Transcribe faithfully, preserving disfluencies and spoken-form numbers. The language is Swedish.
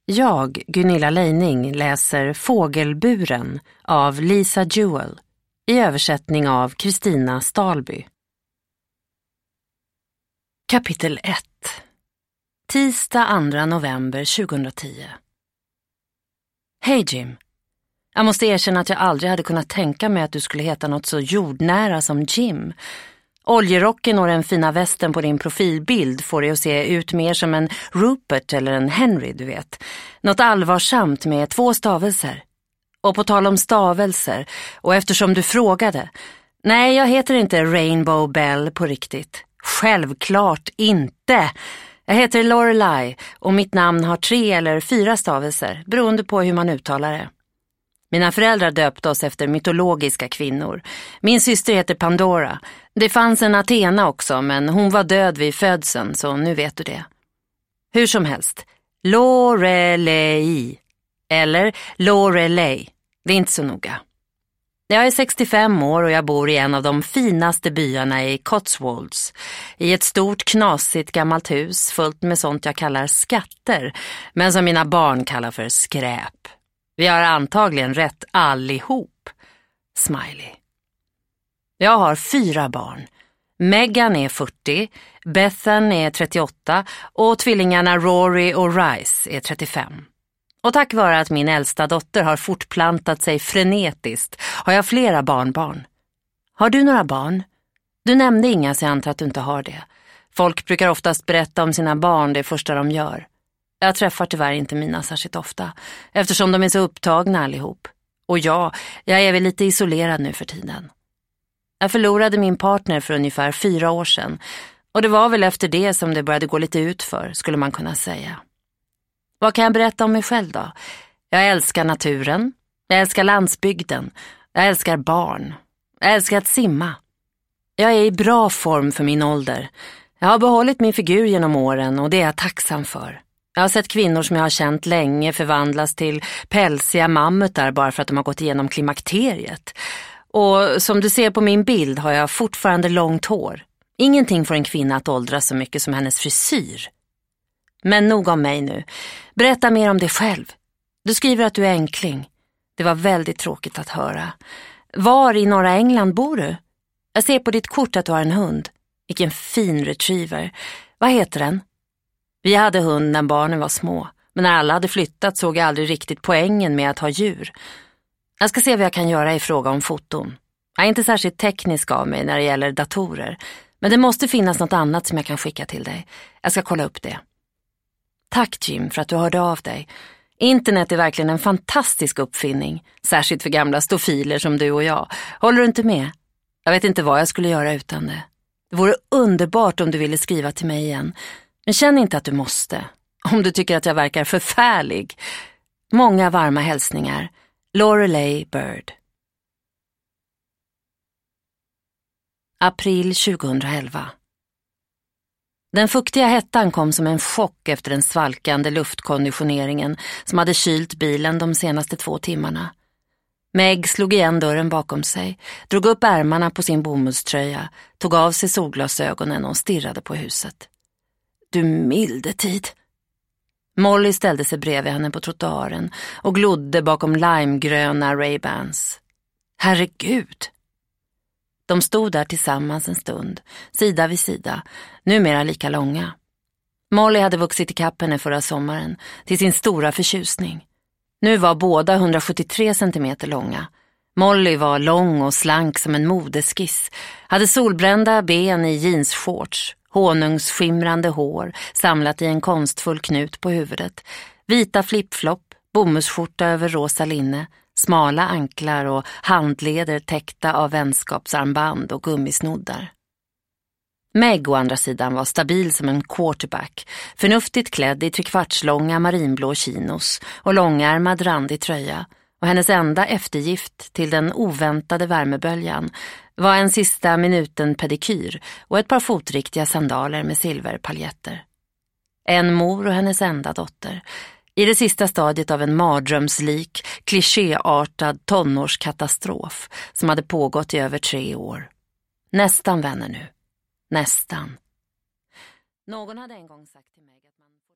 Jag, Gunilla Leining, läser Fågelburen av Lisa Jewell i översättning av Kristina Stalby. Kapitel ett. Tisdag andra november tjugohundratio. Hej Jim. Jag måste erkänna att jag aldrig hade kunnat tänka mig att du skulle heta något så jordnära som Jim. Oljerocken och den fina västen på din profilbild får dig att se ut mer som en Rupert eller en Henry, du vet. Något allvarsamt med två stavelser. Och på tal om stavelser, och eftersom du frågade. Nej, jag heter inte Rainbow Bell på riktigt. Självklart inte. Jag heter Lorelei och mitt namn har tre eller fyra stavelser, beroende på hur man uttalar det. Mina föräldrar döpte oss efter mytologiska kvinnor. Min syster heter Pandora. Det fanns en Athena också, men hon var död vid födseln, så nu vet du det. Hur som helst, Lorelei eller Lorelei, det är inte så noga. Jag är sextiofem år och jag bor i en av de finaste byarna i Cotswolds. I ett stort knasigt gammalt hus fullt med sånt jag kallar skatter, men som mina barn kallar för skräp. Vi har antagligen rätt allihop. Smiley. Jag har fyra barn. Megan är fyrtio, Bethan är trettioåtta och tvillingarna Rory och Rice är trettiofem. Och tack vare att min äldsta dotter har fortplantat sig frenetiskt har jag flera barnbarn. Har du några barn? Du nämnde inga, så jag antar att du inte har det. Folk brukar oftast berätta om sina barn det första de gör. Jag träffar tyvärr inte mina särskilt ofta, eftersom de är så upptagna allihop. Och ja, jag är väl lite isolerad nu för tiden. Jag förlorade min partner för ungefär fyra år sedan, och det var väl efter det som det började gå lite ut för, skulle man kunna säga. Vad kan jag berätta om mig själv då? Jag älskar naturen, jag älskar landsbygden, jag älskar barn, jag älskar att simma. Jag är i bra form för min ålder. Jag har behållit min figur genom åren och det är jag tacksam för. Jag har sett kvinnor som jag har känt länge förvandlas till pälsiga mammutar bara för att de har gått igenom klimakteriet. Och som du ser på min bild har jag fortfarande långt hår. Ingenting får en kvinna att åldras så mycket som hennes frisyr. Men nog om mig nu. Berätta mer om dig själv. Du skriver att du är enkling. Det var väldigt tråkigt att höra. Var i norra England bor du? Jag ser på ditt kort att du har en hund. Vilken fin retriever. Vad heter den? Vi hade hund när barnen var små. Men när alla hade flyttat såg jag aldrig riktigt poängen med att ha djur. Jag ska se vad jag kan göra i fråga om foton. Jag är inte särskilt teknisk av mig när det gäller datorer. Men det måste finnas något annat som jag kan skicka till dig. Jag ska kolla upp det. Tack Jim för att du hörde av dig. Internet är verkligen en fantastisk uppfinning. Särskilt för gamla stofiler som du och jag. Håller du inte med? Jag vet inte vad jag skulle göra utan det. Det vore underbart om du ville skriva till mig igen. Men känn inte att du måste. Om du tycker att jag verkar förfärlig. Många varma hälsningar. Lorelei Bird. April tjugohundraelva. Den fuktiga hettan kom som en chock efter den svalkande luftkonditioneringen som hade kylt bilen de senaste två timmarna. Meg slog igen dörren bakom sig, drog upp ärmarna på sin bomullströja, tog av sig solglasögonen och stirrade på huset. Du milde tid. Molly ställde sig bredvid henne på trottoaren och glodde bakom limegröna Ray-Bans. Herregud! De stod där tillsammans en stund, sida vid sida, numera lika långa. Molly hade vuxit i kapp henne förra sommaren, till sin stora förtjusning. Nu var båda hundrasjuttiotre centimeter långa. Molly var lång och slank som en modeskiss, hade solbrända ben i jeansshorts, honungsskimrande hår samlat i en konstfull knut på huvudet, vita flipflop, bomullsskjorta över rosa linne, smala anklar och handleder täckta av vänskapsarmband och gummisnoddar. Meg å andra sidan var stabil som en quarterback, förnuftigt klädd i trekvartslånga marinblå chinos och långärmad randig tröja, och hennes enda eftergift till den oväntade värmeböljan var en sista minuten pedikyr och ett par fotriktiga sandaler med silverpaljetter. En mor och hennes enda dotter, i det sista stadiet av en mardrömslik, klichéartad tonårskatastrof som hade pågått i över tre år. Nästan vänner nu. Nästan. Någon hade en gång sagt till mig att man